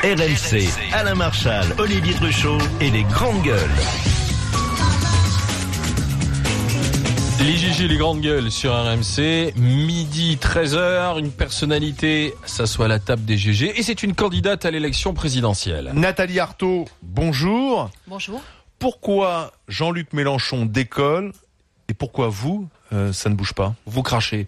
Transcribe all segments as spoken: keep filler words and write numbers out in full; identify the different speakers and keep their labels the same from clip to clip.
Speaker 1: R M C, Alain Marchal, Olivier Truchot et les grandes gueules.
Speaker 2: Les Gigi, les grandes gueules sur R M C, midi treize heures, une personnalité s'assoit à la table des G G et c'est une candidate à l'élection présidentielle.
Speaker 3: Nathalie Arthaud, bonjour.
Speaker 4: Bonjour.
Speaker 3: Pourquoi Jean-Luc Mélenchon décolle et pourquoi vous, euh, ça ne bouge pas?
Speaker 2: Vous crachez.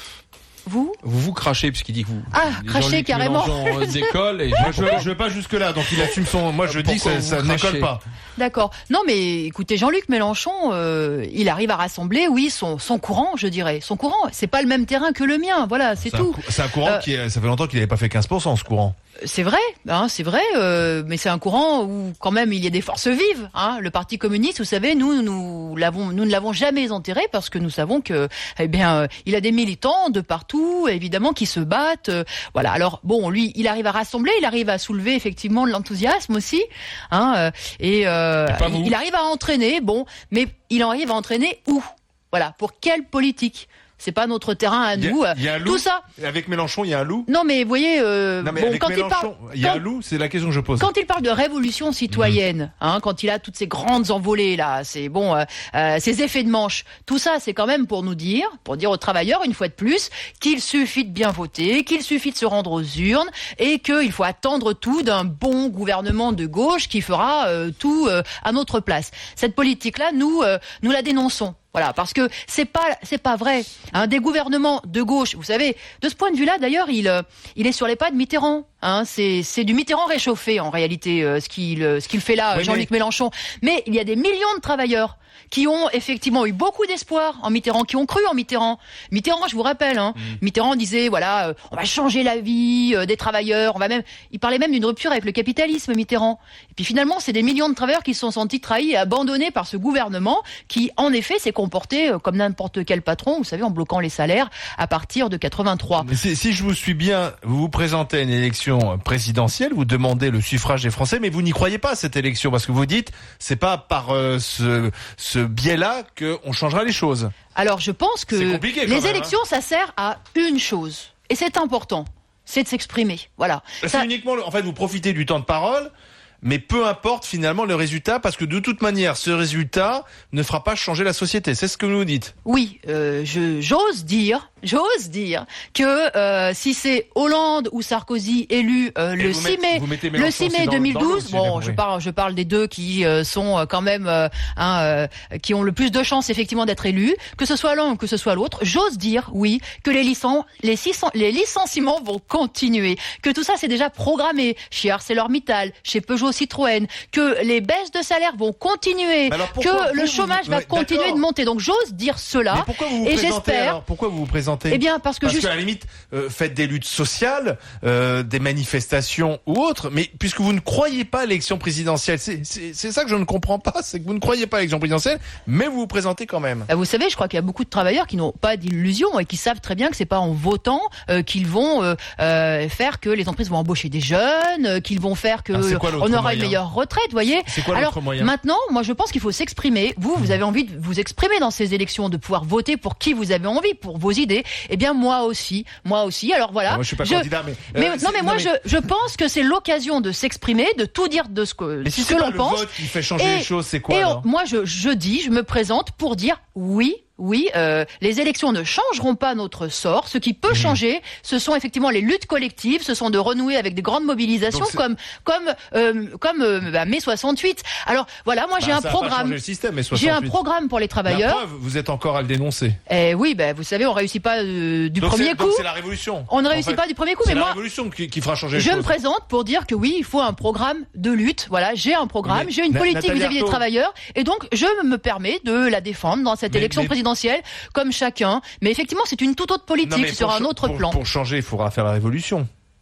Speaker 4: Vous
Speaker 2: Vous vous crachez puisqu'il dit que vous.
Speaker 4: Ah, crachez carrément.
Speaker 2: Mélenchon décolle et
Speaker 3: Moi, je ne vais pas jusque-là, donc il assume son... Moi, je dis que ça, ça ne décolle pas.
Speaker 4: D'accord. Non, mais écoutez, Jean-Luc Mélenchon, euh, il arrive à rassembler, oui, son, son courant, je dirais. Son courant, c'est pas le même terrain que le mien, voilà, c'est, c'est tout.
Speaker 3: Un, c'est un courant euh, qui, est, ça fait longtemps qu'il n'avait pas fait quinze pour cent, ce courant.
Speaker 4: C'est vrai, hein, c'est vrai, euh, mais c'est un courant où quand même il y a des forces vives. Hein. Le Parti communiste, vous savez, nous, nous l'avons, nous ne l'avons jamais enterré parce que nous savons que, eh bien, euh, il a des militants de partout, évidemment, qui se battent. Euh, voilà. Alors bon, lui, il arrive à rassembler, il arrive à soulever effectivement de l'enthousiasme aussi, hein, euh, et, euh, et il arrive à entraîner. Bon, mais il arrive à entraîner où? Voilà, pour quelle politique? C'est pas notre terrain à nous.
Speaker 3: Il y a un loup.
Speaker 4: Tout ça.
Speaker 3: Avec Mélenchon, il y a un loup.
Speaker 4: Non, mais vous voyez, euh,
Speaker 3: non, mais
Speaker 4: bon,
Speaker 3: avec
Speaker 4: quand
Speaker 3: Mélenchon,
Speaker 4: il parle,
Speaker 3: il y a
Speaker 4: quand,
Speaker 3: un loup, c'est la question que je pose.
Speaker 4: Quand il parle de révolution citoyenne, mmh. hein, quand il a toutes ces grandes envolées là, c'est bon, euh, euh, ces effets de manche, tout ça, c'est quand même pour nous dire, pour dire aux travailleurs une fois de plus, qu'il suffit de bien voter, qu'il suffit de se rendre aux urnes et qu'il faut attendre tout d'un bon gouvernement de gauche qui fera euh, tout euh, à notre place. Cette politique-là, nous, euh, nous la dénonçons. Voilà, parce que c'est pas c'est pas vrai. Hein, des gouvernements de gauche, vous savez, de ce point de vue-là, d'ailleurs, il euh, il est sur les pas de Mitterrand. Hein, c'est c'est du Mitterrand réchauffé en réalité euh, ce qu'il euh, ce qu'il fait là, oui, Jean-Luc mais... Mélenchon. Mais il y a des millions de travailleurs qui ont effectivement eu beaucoup d'espoir en Mitterrand, qui ont cru en Mitterrand. Mitterrand, je vous rappelle, hein, mmh. Mitterrand disait voilà, euh, on va changer la vie euh, des travailleurs, on va même, il parlait même d'une rupture avec le capitalisme, Mitterrand. Et puis finalement, c'est des millions de travailleurs qui se sont sentis trahis et abandonnés par ce gouvernement qui, en effet, s'est comporté euh, comme n'importe quel patron, vous savez, en bloquant les salaires à partir de quatre-vingt-trois.
Speaker 3: Mais si, si je vous suis bien, vous vous présentez à une élection présidentielle, vous demandez le suffrage des Français, mais vous n'y croyez pas à cette élection parce que vous dites c'est pas par euh, ce, ce biais-là qu'on changera les choses.
Speaker 4: Alors je pense que les
Speaker 3: même,
Speaker 4: élections,
Speaker 3: hein.
Speaker 4: ça sert à une chose, et c'est important, c'est de s'exprimer. Voilà.
Speaker 3: C'est
Speaker 4: ça...
Speaker 3: uniquement, en fait, vous profitez du temps de parole. Mais peu importe finalement le résultat, parce que de toute manière, ce résultat ne fera pas changer la société. C'est ce que vous nous dites.
Speaker 4: Oui, euh, je, j'ose dire, j'ose dire que euh, si c'est Hollande ou Sarkozy élu euh, le six mai, le six mai deux mille douze, dans, dans bon, je parle, je parle des deux qui euh, sont quand même, euh, hein, euh, qui ont le plus de chances effectivement d'être élus, que ce soit l'un ou que ce soit l'autre. J'ose dire, oui, que les licen, les, six, les licenciements vont continuer, que tout ça c'est déjà programmé chez ArcelorMittal, chez Peugeot, Citroën, que les baisses de salaire vont continuer, que le chômage vous, va continuer d'accord. de monter. Donc j'ose dire cela.
Speaker 3: Mais pourquoi vous vous
Speaker 4: et
Speaker 3: présentez
Speaker 4: j'espère.
Speaker 3: alors Pourquoi vous vous présentez
Speaker 4: Eh bien parce que
Speaker 3: parce
Speaker 4: juste...
Speaker 3: qu'à la limite, euh, faites des luttes sociales, euh, des manifestations ou autres. Mais puisque vous ne croyez pas à l'élection présidentielle, c'est, c'est, c'est ça que je ne comprends pas, c'est que vous ne croyez pas à l'élection présidentielle, mais vous vous présentez quand même.
Speaker 4: Vous savez, je crois qu'il y a beaucoup de travailleurs qui n'ont pas d'illusions et qui savent très bien que c'est pas en votant euh, qu'ils vont euh, euh, faire que les entreprises vont embaucher des jeunes, euh, qu'ils vont faire que
Speaker 3: ah,
Speaker 4: on aura une meilleure retraite, vous voyez.
Speaker 3: C'est quoi
Speaker 4: Alors
Speaker 3: l'autre moyen ?
Speaker 4: Maintenant, moi je pense qu'il faut s'exprimer. Vous, vous avez envie de vous exprimer dans ces élections, de pouvoir voter pour qui vous avez envie, pour vos idées. Eh bien moi aussi, moi aussi. Alors voilà.
Speaker 3: Moi je suis pas
Speaker 4: je...
Speaker 3: candidat, mais, euh,
Speaker 4: mais non mais moi non, mais... je je pense que c'est l'occasion de s'exprimer, de tout dire de ce que
Speaker 3: mais si
Speaker 4: ce
Speaker 3: c'est
Speaker 4: que
Speaker 3: pas
Speaker 4: l'on
Speaker 3: le
Speaker 4: pense.
Speaker 3: Vote qui fait changer
Speaker 4: et,
Speaker 3: les choses, c'est quoi
Speaker 4: et
Speaker 3: alors
Speaker 4: on, moi je je dis, je me présente pour dire oui. Oui, euh, les élections ne changeront pas notre sort. Ce qui peut mmh. changer, ce sont effectivement les luttes collectives, ce sont de renouer avec des grandes mobilisations comme comme euh, comme euh, bah, mai soixante-huit. Alors voilà, moi bah, j'ai un programme.
Speaker 3: Le système, mai soixante-huit.
Speaker 4: J'ai un programme pour les travailleurs.
Speaker 3: La preuve, vous êtes encore à le dénoncer.
Speaker 4: Eh oui, ben bah, vous savez, on réussit pas euh, du
Speaker 3: donc
Speaker 4: premier
Speaker 3: c'est,
Speaker 4: coup.
Speaker 3: Donc c'est la révolution.
Speaker 4: On ne réussit
Speaker 3: en fait,
Speaker 4: pas du premier coup,
Speaker 3: c'est
Speaker 4: mais
Speaker 3: la
Speaker 4: moi,
Speaker 3: révolution qui, qui fera changer les
Speaker 4: je
Speaker 3: choses.
Speaker 4: me présente pour dire que oui, il faut un programme de lutte. Voilà, j'ai un programme, mais j'ai une politique
Speaker 3: Nathalie
Speaker 4: vis-à-vis
Speaker 3: Arthaud.
Speaker 4: des travailleurs, et donc je me permets de la défendre dans cette
Speaker 3: mais,
Speaker 4: élection
Speaker 3: mais...
Speaker 4: présidentielle, comme chacun. Mais effectivement, c'est une toute autre politique
Speaker 3: non,
Speaker 4: sur un autre
Speaker 3: pour,
Speaker 4: plan.
Speaker 3: Pour changer, il faudra faire la révolution.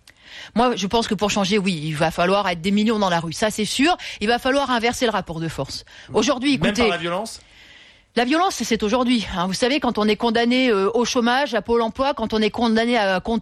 Speaker 4: Moi, je pense que pour changer, oui, il va falloir être des millions dans la rue. Ça, c'est sûr. Il va falloir inverser le rapport de force. Aujourd'hui, écoutez.
Speaker 3: Même par la violence ?
Speaker 4: La violence, c'est aujourd'hui. Hein. Vous savez, quand on est condamné euh, au chômage, à Pôle emploi, quand on est condamné à compter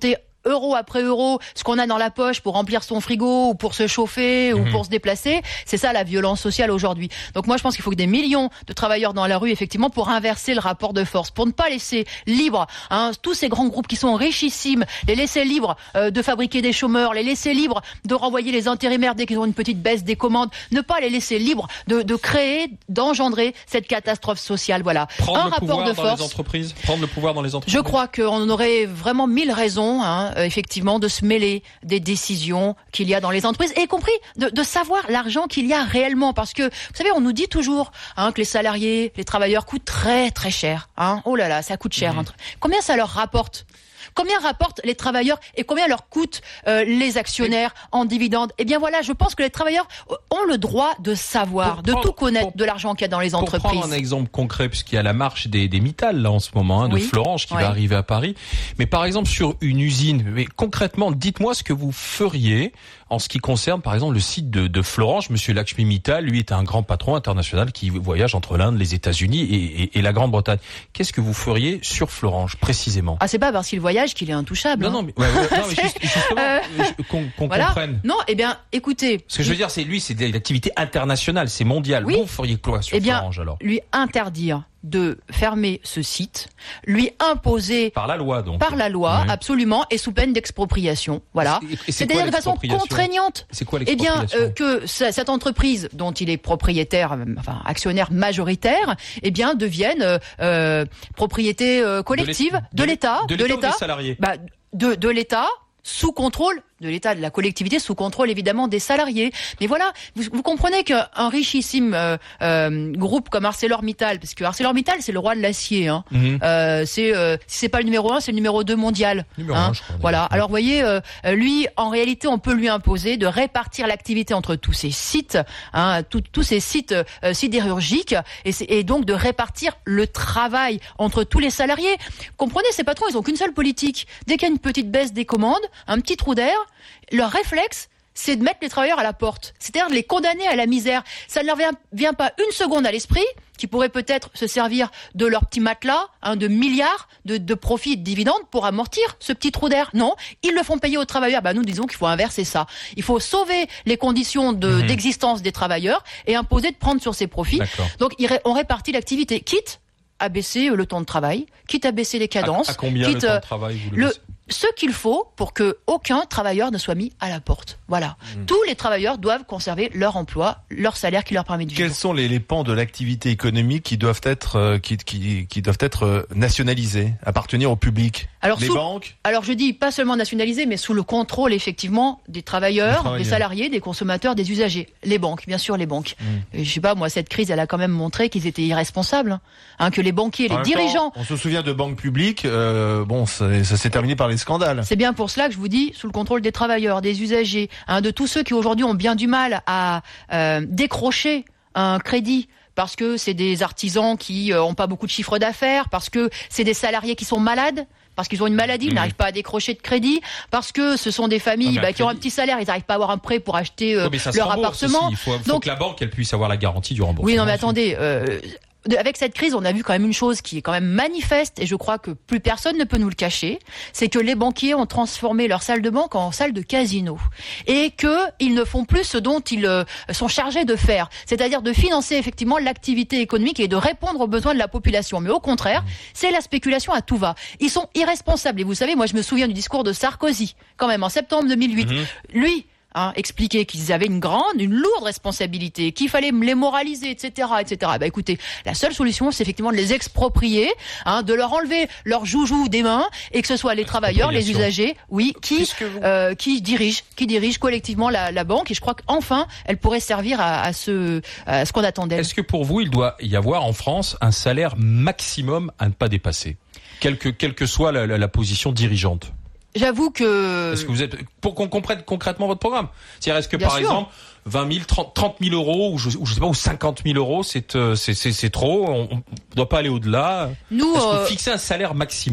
Speaker 4: euro après euro ce qu'on a dans la poche pour remplir son frigo ou pour se chauffer mmh. ou pour se déplacer. C'est ça la violence sociale aujourd'hui. Donc moi je pense qu'il faut que des millions de travailleurs dans la rue effectivement pour inverser le rapport de force, pour ne pas laisser libre hein, tous ces grands groupes qui sont richissimes, les laisser libres euh, de fabriquer des chômeurs, les laisser libres de renvoyer les intérimaires dès qu'ils ont une petite baisse des commandes, ne pas les laisser libres de, de créer, d'engendrer cette catastrophe sociale. Voilà.
Speaker 2: Prendre
Speaker 4: un
Speaker 2: le
Speaker 4: rapport
Speaker 2: pouvoir
Speaker 4: de
Speaker 2: dans
Speaker 4: force.
Speaker 2: les entreprises. Prendre le pouvoir dans les entreprises.
Speaker 4: Je crois qu'on aurait vraiment mille raisons, hein, euh, effectivement, de se mêler des décisions qu'il y a dans les entreprises, et y compris de, de savoir l'argent qu'il y a réellement. Parce que, vous savez, on nous dit toujours hein, que les salariés, les travailleurs coûtent très très cher. Hein. Oh là là, ça coûte cher. Mmh. Hein. Combien ça leur rapporte ? Combien rapportent les travailleurs et combien leur coûtent euh, les actionnaires en dividendes ? Eh bien voilà, je pense que les travailleurs ont le droit de savoir, pour de prendre, tout connaître pour, de l'argent qu'il y a dans les entreprises.
Speaker 2: Pour prendre un exemple concret, puisqu'il y a la marche des, des Mittal là en ce moment, hein, de oui. Florange qui oui. va arriver à Paris. Mais par exemple sur une usine, mais concrètement, dites-moi ce que vous feriez en ce qui concerne par exemple le site de, de Florange. Monsieur Lakshmi Mittal, lui est un grand patron international qui voyage entre l'Inde, les États-Unis et, et, et la Grande-Bretagne. Qu'est-ce que vous feriez sur Florange précisément ?
Speaker 4: Ah, c'est pas parce qu'il voyage qu'il est intouchable.
Speaker 2: Non, non, mais, ouais, ouais, non, mais juste, justement, euh, qu'on, qu'on voilà. comprenne.
Speaker 4: Non, eh bien, écoutez.
Speaker 2: Ce que je veux dire, c'est lui, c'est de l'activité internationale, c'est mondial.
Speaker 4: Oui.
Speaker 2: Vous feriez quoi sur
Speaker 4: eh bien,
Speaker 2: Florange alors ?
Speaker 4: Lui interdire de fermer ce site, lui imposer
Speaker 2: par la loi donc
Speaker 4: par la loi
Speaker 2: oui.
Speaker 4: absolument et sous peine d'expropriation. Voilà.
Speaker 2: Et, et c'est
Speaker 4: C'est-à-dire de façon contraignante.
Speaker 2: C'est quoi
Speaker 4: Eh bien
Speaker 2: l'expropriation ?
Speaker 4: euh, que cette entreprise dont il est propriétaire, enfin actionnaire majoritaire, eh bien devienne euh, euh, propriété euh, collective
Speaker 2: de l'État,
Speaker 4: de l'État,
Speaker 2: de l'État, de l'État ou des salariés.
Speaker 4: Bah, de de l'État. Sous contrôle de l'État, de la collectivité, sous contrôle évidemment des salariés. Mais voilà, vous, vous comprenez qu'un richissime euh, euh, groupe comme ArcelorMittal, parce que ArcelorMittal c'est le roi de l'acier, hein, mmh. euh, c'est euh, si c'est pas le numéro un, c'est le numéro deux mondial.
Speaker 2: Numéro
Speaker 4: hein,
Speaker 2: un, je crois,
Speaker 4: voilà.
Speaker 2: Ouais.
Speaker 4: Alors vous voyez, euh, lui, en réalité, on peut lui imposer de répartir l'activité entre tous ces sites, hein, tous ces sites euh, sidérurgiques, et, et donc de répartir le travail entre tous les salariés. Comprenez, ces patrons, ils ont qu'une seule politique. Dès qu'il y a une petite baisse des commandes, un petit trou d'air, leur réflexe, c'est de mettre les travailleurs à la porte. C'est-à-dire de les condamner à la misère. Ça ne leur vient, vient pas une seconde à l'esprit, qui pourrait peut-être se servir de leur petit matelas, hein, de milliards de, de profits et de dividendes pour amortir ce petit trou d'air. Non, ils le font payer aux travailleurs. Bah, nous disons qu'il faut inverser ça. Il faut sauver les conditions de, mmh. d'existence des travailleurs et imposer de prendre sur ces profits.
Speaker 2: D'accord.
Speaker 4: Donc, on répartit l'activité, quitte à baisser le temps de travail, quitte à baisser les cadences.
Speaker 2: À, à combien
Speaker 4: quitte,
Speaker 2: le temps de travail vous
Speaker 4: le, ce qu'il faut pour que aucun travailleur ne soit mis à la porte. Voilà. Mmh. Tous les travailleurs doivent conserver leur emploi, leur salaire qui leur permet de vivre.
Speaker 3: Quels sont les, les pans de l'activité économique qui doivent être euh, qui, qui, qui doivent être nationalisés, appartenir au public ?
Speaker 4: Alors,
Speaker 3: les
Speaker 4: sous,
Speaker 3: banques.
Speaker 4: Alors je dis pas seulement nationalisés, mais sous le contrôle effectivement des travailleurs, travailleurs. des salariés, des consommateurs, des usagers. Les banques, bien sûr, les banques. Mmh. Je sais pas, moi, cette crise, elle a quand même montré qu'ils étaient irresponsables, hein, que les banquiers, les dirigeants.
Speaker 3: Temps, on se souvient de banques publiques. Euh, bon, ça, ça s'est terminé par les scandales.
Speaker 4: C'est bien pour cela que je vous dis, sous le contrôle des travailleurs, des usagers, hein, de tous ceux qui aujourd'hui ont bien du mal à euh, décrocher un crédit. Parce que c'est des artisans qui euh, ont pas beaucoup de chiffre d'affaires, parce que c'est des salariés qui sont malades, parce qu'ils ont une maladie, ils mmh. n'arrivent pas à décrocher de crédit, parce que ce sont des familles ah, bah, qui ont un petit salaire, ils n'arrivent pas à avoir un prêt pour acheter euh, oui, leur appartement.
Speaker 2: Il faut, faut Donc, que la banque elle puisse avoir la garantie du remboursement.
Speaker 4: Oui, non mais attendez, euh, avec cette crise, on a vu quand même une chose qui est quand même manifeste, et je crois que plus personne ne peut nous le cacher, c'est que les banquiers ont transformé leur salle de banque en salle de casino, et qu'ils ne font plus ce dont ils euh, sont chargés de faire, c'est-à-dire de financer effectivement l'activité économique et de répondre aux besoins de la population. Mais au contraire, c'est la spéculation à tout va. Ils sont irresponsables. Et vous savez, moi je me souviens du discours de Sarkozy, quand même, en septembre deux mille huit. Mmh. Lui, Hein, expliquer qu'ils avaient une grande, une lourde responsabilité, qu'il fallait les moraliser, et cetera, et cetera. Bah écoutez, la seule solution, c'est effectivement de les exproprier, hein, de leur enlever leur joujou des mains, et que ce soit les travailleurs, les usagers, oui, qui euh, qui dirigent, qui dirigent collectivement la, la banque. Et je crois qu'enfin, elle pourrait servir à, à ce à ce qu'on attendait.
Speaker 2: Est-ce que pour vous, il doit y avoir en France un salaire maximum à ne pas dépasser, quelle que quelle que soit la, la, la position dirigeante?
Speaker 4: J'avoue que...
Speaker 2: Est-ce que vous êtes, pour qu'on comprenne concrètement votre programme, c'est-à-dire est-ce que
Speaker 4: Bien
Speaker 2: par
Speaker 4: sûr.
Speaker 2: exemple vingt mille, trente mille euros ou je, ou je sais pas ou cinquante mille euros c'est c'est c'est, c'est trop, on, on doit pas aller au-delà.
Speaker 4: Nous,
Speaker 2: est-ce que
Speaker 4: euh...
Speaker 2: vous fixez un salaire maximum?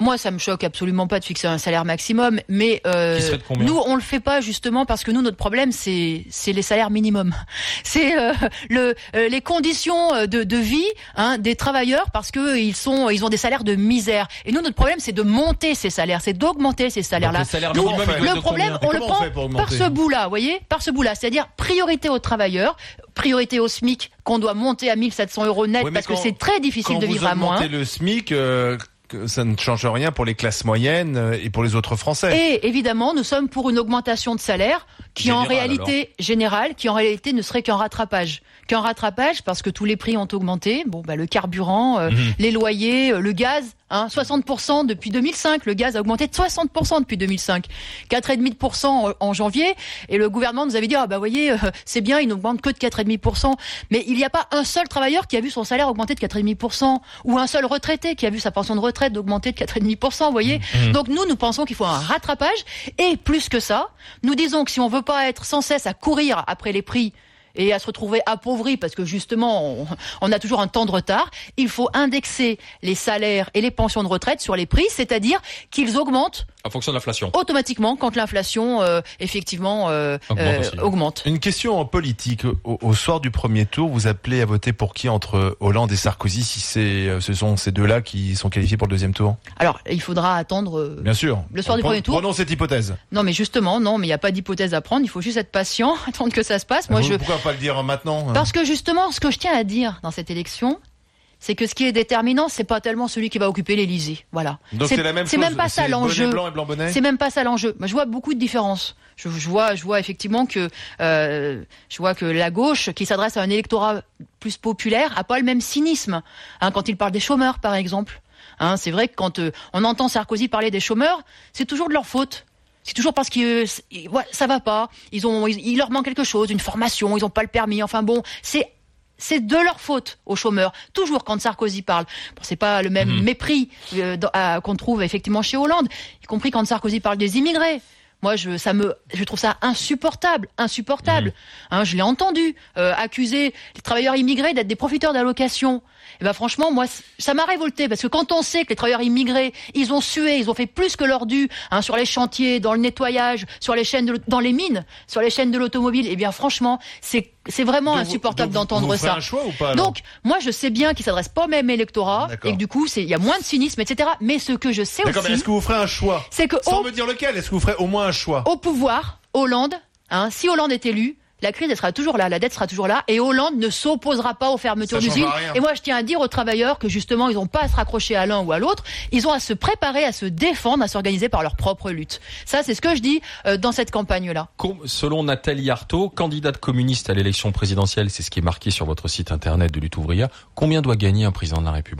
Speaker 4: Moi, ça me choque absolument pas de fixer un salaire maximum, mais euh,
Speaker 2: Qui serait de combien ?
Speaker 4: Nous, on le fait pas justement parce que nous, notre problème, c'est c'est les salaires minimums, c'est euh, le euh, les conditions de, de vie hein, des travailleurs parce que ils sont ils ont des salaires de misère. Et nous, notre problème, c'est de monter ces salaires, c'est d'augmenter ces salaires-là.
Speaker 2: Donc, les salaires
Speaker 4: nous,
Speaker 2: minimums, ils
Speaker 4: le
Speaker 2: de
Speaker 4: problème,
Speaker 2: combien ?
Speaker 4: on le prend on par ce bout-là, vous voyez, par ce bout-là, c'est-à-dire priorité aux travailleurs, priorité au SMIC qu'on doit monter à mille sept cents euros net oui, parce quand, que c'est très difficile de vivre à moins.
Speaker 3: Quand vous augmentez le SMIC, euh, ça ne change rien pour les classes moyennes et pour les autres Français.
Speaker 4: Et évidemment, nous sommes pour une augmentation de salaire qui Général, en réalité alors. générale, qui en réalité ne serait qu'un rattrapage. Qu'un rattrapage parce que tous les prix ont augmenté. Bon, bah le carburant, euh, mmh. les loyers, euh, le gaz, hein, soixante pour cent depuis deux mille cinq. Le gaz a augmenté de soixante pour cent depuis deux mille cinq. quatre virgule cinq pour cent en, en janvier. Et le gouvernement nous avait dit, ah bah voyez, euh, c'est bien, il n'augmente que de quatre virgule cinq pour cent. Mais il n'y a pas un seul travailleur qui a vu son salaire augmenter de quatre virgule cinq pour cent. Ou un seul retraité qui a vu sa pension de retraite d'augmenter de quatre virgule cinq pour cent, vous voyez. Mmh. Donc nous, nous pensons qu'il faut un rattrapage. Et plus que ça, nous disons que si on veut pas être sans cesse à courir après les prix et à se retrouver appauvri parce que justement on, on a toujours un temps de retard, il faut indexer les salaires et les pensions de retraite sur les prix, c'est-à-dire qu'ils augmentent
Speaker 2: en fonction de l'inflation.
Speaker 4: Automatiquement quand l'inflation euh, effectivement euh, augmente, euh, augmente.
Speaker 3: Une question en politique. Au, au soir du premier tour, vous appelez à voter pour qui entre Hollande et Sarkozy si c'est ce sont ces deux-là qui sont qualifiés pour le deuxième tour ?
Speaker 4: Alors, il faudra attendre euh,
Speaker 3: Bien sûr.
Speaker 4: le soir
Speaker 3: on
Speaker 4: du premier tour.
Speaker 3: Prenons cette hypothèse.
Speaker 4: Non mais justement, non, mais il n'y a pas d'hypothèse à prendre, il faut juste être patient, attendre que ça se passe. Moi,
Speaker 3: vous,
Speaker 4: je...
Speaker 3: Pourquoi pas le dire maintenant ?
Speaker 4: Parce que justement, ce que je tiens à dire dans cette élection, c'est que ce qui est déterminant, c'est pas tellement celui qui va occuper l'Élysée. Voilà.
Speaker 3: Donc c'est, c'est la même
Speaker 4: c'est
Speaker 3: chose.
Speaker 4: Même pas ça l'enjeu.
Speaker 3: Blanc et blanc bonnet.
Speaker 4: C'est même pas ça l'enjeu. Moi, je vois beaucoup de différences. Je, je vois, je vois effectivement que, euh, je vois que la gauche, qui s'adresse à un électorat plus populaire, a pas le même cynisme. Hein, quand il parle des chômeurs, par exemple. Hein, c'est vrai que quand euh, on entend Sarkozy parler des chômeurs, c'est toujours de leur faute. C'est toujours parce que euh, ouais, ça va pas. Ils ont, ils, il leur manque quelque chose, une formation, ils ont pas le permis. Enfin bon, c'est C'est de leur faute aux chômeurs. Toujours quand Sarkozy parle. Bon, c'est pas le même mmh. mépris euh, dans, à, qu'on trouve effectivement chez Hollande, y compris quand Sarkozy parle des immigrés. Moi, je, ça me, je trouve ça insupportable, insupportable. Mmh. Hein, je l'ai entendu euh, accuser les travailleurs immigrés d'être des profiteurs d'allocations. Et ben franchement, moi, ça m'a révolté parce que quand on sait que les travailleurs immigrés, ils ont sué, ils ont fait plus que leur dû hein, sur les chantiers, dans le nettoyage, sur les chaînes, de, dans les mines, sur les chaînes de l'automobile. Et bien franchement, c'est c'est vraiment donc insupportable
Speaker 3: vous,
Speaker 4: d'entendre
Speaker 3: vous ferez
Speaker 4: ça.
Speaker 3: Un choix ou pas,
Speaker 4: donc moi, je sais bien qu'ils s'adressent pas au même électorat D'accord. et que du coup, c'est il y a moins de cynisme, et cetera. Mais ce que je sais
Speaker 3: D'accord,
Speaker 4: aussi,
Speaker 3: mais est-ce que vous ferez un choix
Speaker 4: C'est que
Speaker 3: sans
Speaker 4: au,
Speaker 3: me dire lequel, est-ce que vous ferez au moins un choix
Speaker 4: au pouvoir, Hollande, hein, si Hollande est élu. La crise, elle sera toujours là, la dette sera toujours là, et Hollande ne s'opposera pas aux fermetures d'usines. Et moi, je tiens à dire aux travailleurs que justement, ils n'ont pas à se raccrocher à l'un ou à l'autre, ils ont à se préparer, à se défendre, à s'organiser par leur propre lutte. Ça, c'est ce que je dis euh, dans cette campagne-là.
Speaker 2: Selon Nathalie Arthaud, candidate communiste à l'élection présidentielle, c'est ce qui est marqué sur votre site internet de Lutte ouvrière, combien doit gagner un président de la République ?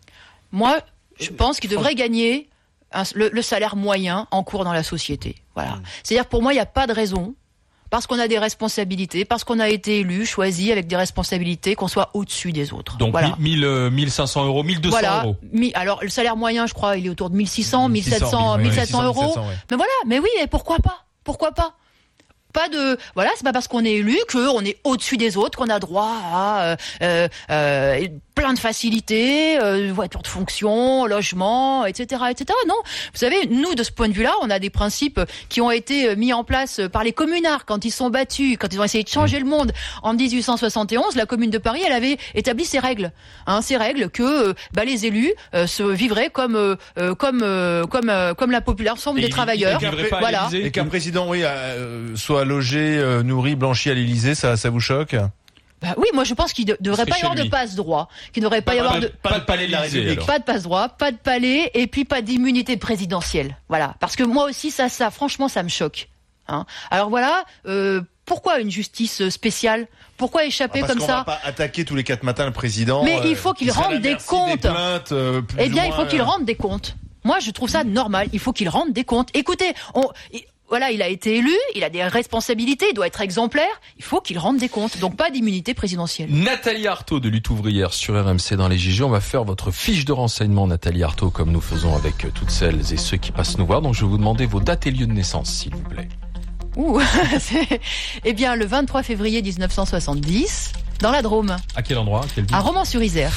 Speaker 4: Moi, je pense qu'il devrait gagner un, le, le salaire moyen en cours dans la société. Voilà. Mmh. C'est-à-dire, pour moi, il n'y a pas de raison. Parce qu'on a des responsabilités, parce qu'on a été élu, choisi avec des responsabilités, qu'on soit au-dessus des autres.
Speaker 2: Donc
Speaker 4: voilà.
Speaker 2: mille, mille cinq cents euros, mille deux cents
Speaker 4: voilà.
Speaker 2: euros.
Speaker 4: Mi, alors le salaire moyen, je crois, il est autour de mille six cents, mille sept cents, mille sept cents euros. mille sept cents, ouais. Mais voilà, mais oui, et pourquoi pas ? Pourquoi pas ? Pas de, voilà, c'est pas parce qu'on est élu qu'on est au-dessus des autres, qu'on a droit à euh, euh, plein de facilités, euh, voiture de fonction, logement, et cetera, et cetera. Non, vous savez, nous de ce point de vue-là, on a des principes qui ont été mis en place par les communards quand ils sont battus, quand ils ont essayé de changer le monde en dix-huit cent soixante et onze. La Commune de Paris, elle avait établi ces règles, hein, ces règles que bah, les élus euh, se vivraient comme euh, comme euh, comme euh, comme la population des il, travailleurs.
Speaker 3: Il voilà. Et qu'un président, oui, euh, soit logé, euh, nourri, blanchi à l'Élysée, ça, ça vous choque ?
Speaker 4: Bah oui, moi je pense qu'il ne de, devrait pas y avoir lui. de passe-droit, qu'il ne devrait pas, pas y avoir
Speaker 2: pas,
Speaker 4: de
Speaker 2: pas, pas de palais de la République,
Speaker 4: pas de passe-droit, pas de palais et puis pas d'immunité présidentielle. Voilà, parce que moi aussi ça, ça, franchement, ça me choque. Hein. Alors voilà, euh, pourquoi une justice spéciale ? Pourquoi échapper
Speaker 3: ah,
Speaker 4: comme
Speaker 3: ça ?
Speaker 4: Parce
Speaker 3: qu'on va pas attaquer tous les quatre matins le président.
Speaker 4: Mais euh, il faut qu'il rende des comptes.
Speaker 3: Des plaintes, euh,
Speaker 4: eh bien,
Speaker 3: moins...
Speaker 4: il faut qu'il rende des comptes. Moi, je trouve ça normal. Il faut qu'il rende des comptes. Écoutez, on. Voilà, il a été élu, il a des responsabilités, il doit être exemplaire, il faut qu'il rende des comptes, donc pas d'immunité présidentielle.
Speaker 2: Nathalie Arthaud de Lutte ouvrière sur R M C dans les J G, on va faire votre fiche de renseignement, Nathalie Arthaud, comme nous faisons avec toutes celles et ceux qui passent nous voir, donc je vais vous demander vos dates et lieux de naissance, s'il vous plaît.
Speaker 4: Ouh, c'est... Eh bien, le vingt-trois février dix-neuf cent soixante-dix, dans la Drôme.
Speaker 2: À quel endroit ? À quelle ville ?
Speaker 4: À Romans-sur-Isère.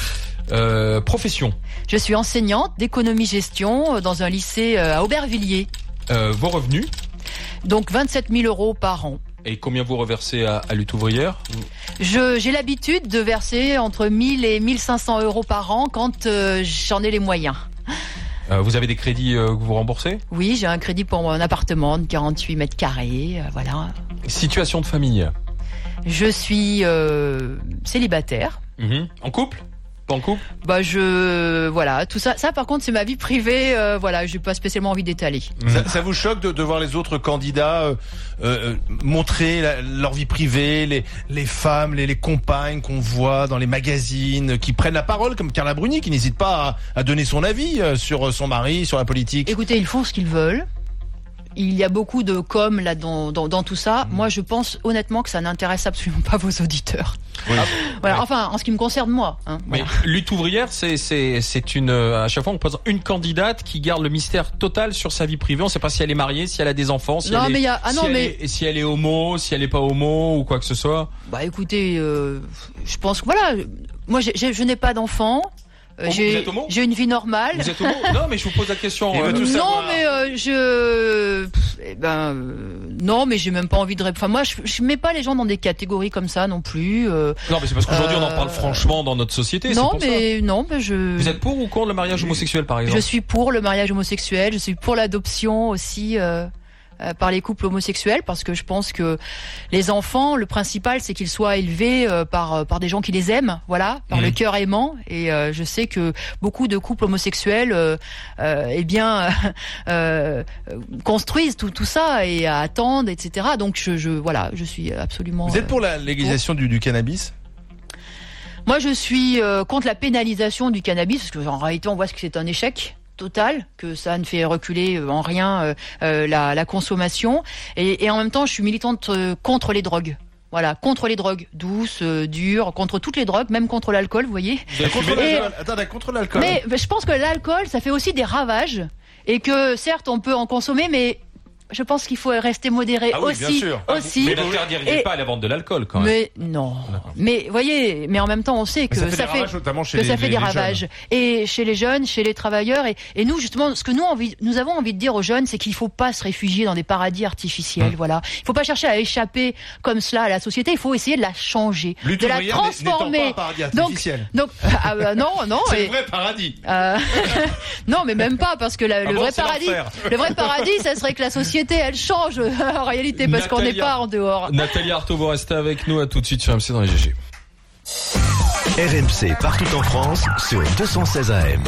Speaker 2: Euh, profession.
Speaker 4: Je suis enseignante d'économie-gestion dans un lycée à Aubervilliers.
Speaker 2: Euh, vos revenus?
Speaker 4: Donc vingt-sept mille euros par an.
Speaker 2: Et combien vous reversez à, à Lutte ouvrière?
Speaker 4: Je, j'ai l'habitude de verser entre mille et mille cinq cents euros par an quand euh, j'en ai les moyens.
Speaker 2: Euh, vous avez des crédits euh, que vous remboursez?
Speaker 4: Oui, j'ai un crédit pour un appartement de quarante-huit mètres carrés, euh, voilà.
Speaker 2: Situation de famille?
Speaker 4: Je suis euh, célibataire.
Speaker 2: Mmh. En couple? Pas en couple?
Speaker 4: Bah je voilà tout ça ça par contre c'est ma vie privée, euh, voilà, j'ai pas spécialement envie d'étaler.
Speaker 3: Ça, ça vous choque de, de voir les autres candidats euh, euh, montrer la, leur vie privée, les les femmes, les, les compagnes qu'on voit dans les magazines, qui prennent la parole comme Carla Bruni, qui n'hésite pas à, à donner son avis sur son mari, sur la politique?
Speaker 4: Écoutez, ils font ce qu'ils veulent. Il y a beaucoup de com là dans, dans, dans tout ça. Mmh. Moi, je pense honnêtement que ça n'intéresse absolument pas vos auditeurs. Oui. Voilà. Oui. Enfin, en ce qui me concerne, moi. Hein,
Speaker 2: Mais
Speaker 4: voilà.
Speaker 2: Lutte ouvrière, c'est c'est c'est une à chaque fois on présente une candidate qui garde le mystère total sur sa vie privée. On ne sait pas si elle est mariée, si elle a des enfants, si
Speaker 4: non,
Speaker 2: elle
Speaker 4: mais
Speaker 2: est,
Speaker 4: y a... ah,
Speaker 2: si,
Speaker 4: non,
Speaker 2: elle
Speaker 4: mais...
Speaker 2: est si elle est homo, si elle est pas homo ou quoi que ce soit.
Speaker 4: Bah écoutez, euh, je pense que voilà, moi j'ai, j'ai, je n'ai pas d'enfants.
Speaker 2: Euh,
Speaker 4: j'ai, j'ai une vie normale.
Speaker 2: Vous êtes homo? Non, mais je vous pose la question.
Speaker 3: Euh,
Speaker 4: non, savoir. mais euh, je, eh ben, euh, non, mais j'ai même pas envie de. Enfin, moi, je, je mets pas les gens dans des catégories comme ça non plus. Euh,
Speaker 2: non, mais c'est parce qu'aujourd'hui, euh, on en parle franchement dans notre société.
Speaker 4: Non,
Speaker 2: c'est pour
Speaker 4: mais
Speaker 2: ça.
Speaker 4: non, mais je.
Speaker 2: Vous êtes pour ou contre le mariage homosexuel, par exemple?
Speaker 4: Je suis pour le mariage homosexuel. Je suis pour l'adoption aussi. Euh... par les couples homosexuels, parce que je pense que les enfants, le principal, c'est qu'ils soient élevés euh, par par des gens qui les aiment, voilà, par mmh. le cœur aimant. Et euh, je sais que beaucoup de couples homosexuels, euh, euh, eh bien, euh, construisent tout tout ça et attendent, et cetera. Donc je, je voilà, je suis absolument.
Speaker 3: Vous êtes pour la légalisation pour... du, du cannabis?
Speaker 4: Moi, je suis euh, contre la pénalisation du cannabis, parce que en réalité, on voit que c'est un échec total, que ça ne fait reculer en rien euh, euh, la, la consommation, et, et en même temps je suis militante euh, contre les drogues. Voilà, contre les drogues douces, euh, dures, contre toutes les drogues, même contre l'alcool, vous voyez.
Speaker 3: Contre et, l'alcool. Attends, contre l'alcool.
Speaker 4: Mais je pense que l'alcool, ça fait aussi des ravages, et que certes on peut en consommer, mais je pense qu'il faut rester modéré ah oui, aussi.
Speaker 3: Bien sûr.
Speaker 4: aussi.
Speaker 2: Mais n'interdiriez pas la vente de l'alcool quand même.
Speaker 4: Mais non. Mais voyez, mais en même temps, on sait que ça fait,
Speaker 3: ça
Speaker 4: fait,
Speaker 3: ravages, notamment chez
Speaker 4: que
Speaker 3: les,
Speaker 4: ça fait
Speaker 3: les,
Speaker 4: des
Speaker 3: les
Speaker 4: ravages.
Speaker 3: Jeunes.
Speaker 4: Et chez les jeunes, chez les travailleurs. Et, et nous, justement, ce que nous, envie, nous avons envie de dire aux jeunes, c'est qu'il ne faut pas se réfugier dans des paradis artificiels. Mmh. Voilà. Il ne faut pas chercher à échapper comme cela à la société. Il faut essayer de la changer,
Speaker 3: Lutte
Speaker 4: de la transformer.
Speaker 3: Pas un paradis artificiel.
Speaker 4: Donc, donc ah, bah, non, non.
Speaker 3: C'est
Speaker 4: et,
Speaker 3: le vrai paradis.
Speaker 4: Euh, non, mais même pas, parce que la,
Speaker 3: ah
Speaker 4: le
Speaker 3: bon,
Speaker 4: vrai paradis, le vrai paradis, ça serait que la société, elle change en réalité, parce Natalia, qu'on n'est pas en dehors.
Speaker 2: Nathalie Arthaud, vous restez avec nous. À tout de suite sur R M C dans les G G.
Speaker 1: R M C partout en France sur deux cent seize A M.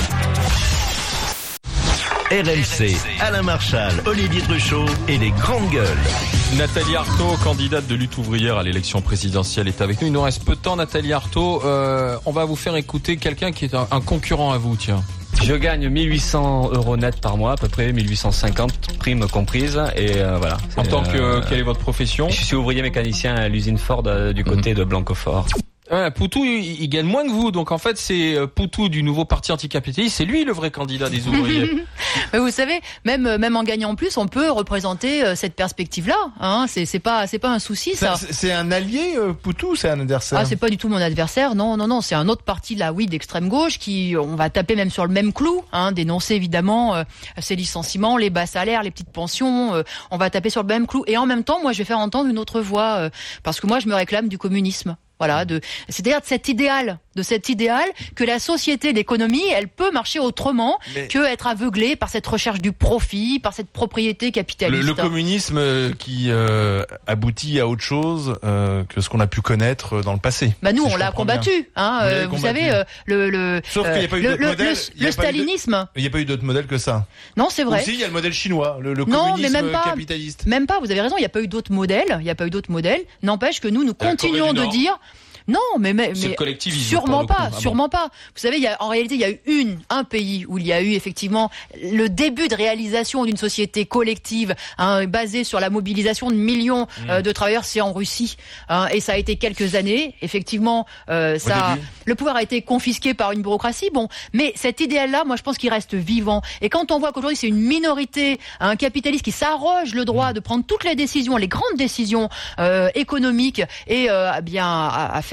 Speaker 1: R M C, Alain Marchal, Olivier Truchot et les grandes gueules.
Speaker 2: Nathalie Arthaud, candidate de Lutte ouvrière à l'élection présidentielle, est avec nous. Il nous reste peu de temps, Nathalie Arthaud. Euh, on va vous faire écouter quelqu'un qui est un, un concurrent à vous, tiens.
Speaker 5: Je gagne mille huit cents euros net par mois, à peu près mille huit cent cinquante, primes comprises, et euh, voilà.
Speaker 2: En tant que,
Speaker 5: euh,
Speaker 2: quelle est votre profession?
Speaker 5: Je suis ouvrier mécanicien à l'usine Ford euh, du côté mmh. de Blanquefort.
Speaker 2: Ouais, Poutou, il, il gagne moins que vous, donc en fait c'est Poutou du nouveau parti anticapitaliste, c'est lui le vrai candidat des ouvriers.
Speaker 4: Mais vous savez, même même en gagnant plus, on peut représenter cette perspective-là. Hein, c'est c'est pas c'est pas un souci ça.
Speaker 3: C'est, c'est un allié euh, Poutou, c'est un adversaire.
Speaker 4: Ah, c'est pas du tout mon adversaire, non non non, c'est un autre parti là, oui, d'extrême gauche qui on va taper même sur le même clou, hein, dénoncer évidemment euh, ces licenciements, les bas salaires, les petites pensions, euh, on va taper sur le même clou. Et en même temps, moi, je vais faire entendre une autre voix euh, parce que moi, je me réclame du communisme. Voilà, de, c'est-à-dire de cet idéal, de cet idéal que la société, l'économie, elle peut marcher autrement Mais que être aveuglée par cette recherche du profit, par cette propriété capitaliste.
Speaker 3: Le, le communisme qui euh, aboutit à autre chose euh, que ce qu'on a pu connaître dans le passé.
Speaker 4: Bah nous,
Speaker 3: si
Speaker 4: on l'a combattu, hein. Vous, euh, vous savez, euh, le le
Speaker 3: Sauf qu'il n'y a pas eu d'autre
Speaker 4: le,
Speaker 3: modèle.
Speaker 4: Le, le stalinisme.
Speaker 3: Il n'y a pas eu d'autre modèle que ça.
Speaker 4: Non, c'est vrai.
Speaker 3: Aussi, il y a le modèle chinois, le, le
Speaker 4: non,
Speaker 3: communisme
Speaker 4: mais même pas,
Speaker 3: capitaliste.
Speaker 4: Même pas. Vous avez raison. Il n'y a pas eu d'autres modèles. Il n'y a pas eu d'autres modèles. N'empêche que nous, nous continuons de dire. Non, mais, mais, mais sûrement pas, ah sûrement bon. pas. Vous savez, il y a, en réalité, il y a eu une, un pays où il y a eu effectivement le début de réalisation d'une société collective hein, basée sur la mobilisation de millions mmh. euh, de travailleurs, c'est en Russie. Hein, et ça a été quelques années. Effectivement, euh, ça, le pouvoir a été confisqué par une bureaucratie. Bon, mais cet idéal-là, moi, je pense qu'il reste vivant. Et quand on voit qu'aujourd'hui, c'est une minorité, un capitaliste qui s'arroge le droit mmh. de prendre toutes les décisions, les grandes décisions euh, économiques et euh, bien à, à faire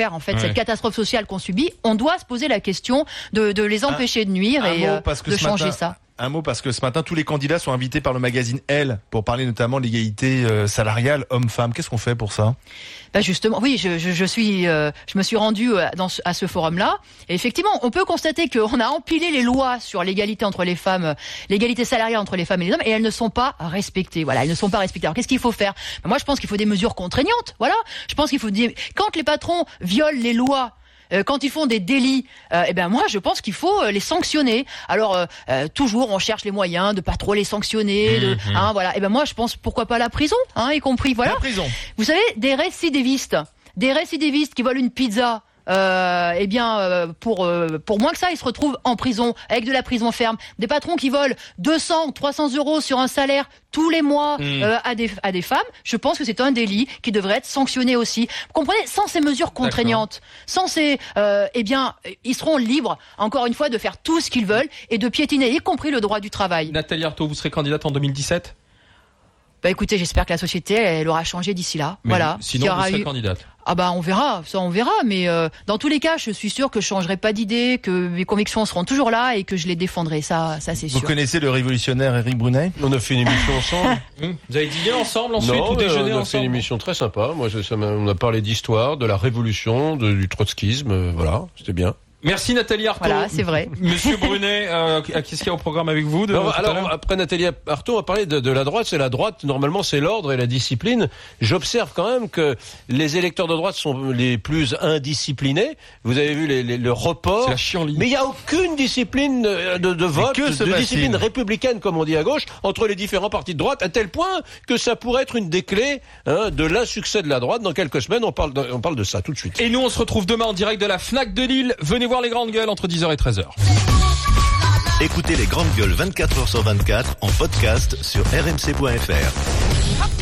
Speaker 4: faire en fait
Speaker 3: Ouais.
Speaker 4: cette catastrophe sociale qu'on subit, on doit se poser la question de, de les empêcher de nuire
Speaker 3: un
Speaker 4: et
Speaker 3: mot,
Speaker 4: euh,
Speaker 3: parce que
Speaker 4: de
Speaker 3: ce
Speaker 4: changer
Speaker 3: matin-
Speaker 4: ça.
Speaker 3: Un mot, parce que ce matin, tous les candidats sont invités par le magazine Elle pour parler notamment de l'égalité euh, salariale homme-femme. Qu'est-ce qu'on fait pour ça?
Speaker 4: Bah justement, oui, je, je, je suis, euh, je me suis rendue euh, dans ce, à ce forum-là. Et effectivement, on peut constater qu'on a empilé les lois sur l'égalité entre les femmes, euh, l'égalité salariale entre les femmes et les hommes, et elles ne sont pas respectées. Voilà, elles ne sont pas respectées. Alors qu'est-ce qu'il faut faire? Bah, moi, je pense qu'il faut des mesures contraignantes. Voilà, je pense qu'il faut dire quand les patrons violent les lois. Euh, Quand ils font des délits, euh, eh ben moi je pense qu'il faut euh, les sanctionner. Alors euh, euh, toujours on cherche les moyens de pas trop les sanctionner, de,
Speaker 3: Mmh,
Speaker 4: hein, voilà. Et ben moi je pense pourquoi pas la prison, hein, y compris voilà.
Speaker 3: La prison.
Speaker 4: Vous savez, des récidivistes, des récidivistes qui volent une pizza. Euh, eh bien, euh, pour euh, pour moins que ça, ils se retrouvent en prison avec de la prison ferme. Des patrons qui volent deux cents, trois cents euros sur un salaire tous les mois
Speaker 3: Mmh.
Speaker 4: euh, à des à des femmes. Je pense que c'est un délit qui devrait être sanctionné aussi. Vous comprenez? Sans ces mesures contraignantes, sans ces, euh, eh bien, ils seront libres encore une fois de faire tout ce qu'ils veulent et de piétiner, y compris le droit du travail.
Speaker 2: Nathalie Arthaud, vous serez candidate en deux mille dix-sept?
Speaker 4: Bah écoutez, j'espère que la société elle aura changé d'ici là.
Speaker 2: Mais
Speaker 4: voilà.
Speaker 2: sinon,
Speaker 4: Qu'il y
Speaker 2: vous
Speaker 4: aura
Speaker 2: serez
Speaker 4: eu-
Speaker 2: candidate.
Speaker 4: Ah bah on verra, ça on verra, mais euh, dans tous les cas, je suis sûre que je changerai pas d'idée, que mes convictions seront toujours là et que je les défendrai, ça, ça c'est
Speaker 3: Vous
Speaker 4: sûr.
Speaker 3: connaissez le révolutionnaire Éric Brunet?
Speaker 6: On a fait une émission ensemble.
Speaker 2: Hum. Vous avez dîné ensemble ensuite
Speaker 6: non,
Speaker 2: ou
Speaker 6: mais
Speaker 2: déjeuné
Speaker 6: on a fait
Speaker 2: ensemble?
Speaker 6: une émission très sympa. Moi, je- ça m'a- on a parlé d'histoire, de la révolution, de- du trotskisme. euh, Voilà, c'était bien.
Speaker 2: Merci Nathalie Arthaud.
Speaker 4: Voilà, c'est vrai.
Speaker 2: Monsieur Brunet, euh, qu'est-ce qu'il y a au programme avec vous de,
Speaker 6: Alors,
Speaker 2: tout à
Speaker 6: alors,
Speaker 2: l'heure
Speaker 6: après Nathalie Arthaud, on va parler de, de la droite. C'est la droite, normalement, c'est l'ordre et la discipline. J'observe quand même que les électeurs de droite sont les plus indisciplinés. Vous avez vu les, les, le report.
Speaker 2: C'est la chienlit.
Speaker 6: Mais il n'y a aucune discipline de, de, de vote,
Speaker 3: que se
Speaker 6: de
Speaker 3: passe-t-il
Speaker 6: discipline républicaine, comme on dit à gauche, entre les différents partis de droite, à tel point que ça pourrait être une des clés hein, de l'insuccès de la droite. Dans quelques semaines, on parle de, on parle de ça tout de suite.
Speaker 2: Et nous, on se retrouve demain en direct de la Fnac de Lille. Venez voir les grandes gueules entre dix heures et treize heures.
Speaker 1: Écoutez les grandes gueules vingt-quatre heures sur vingt-quatre en podcast sur r m c point f r.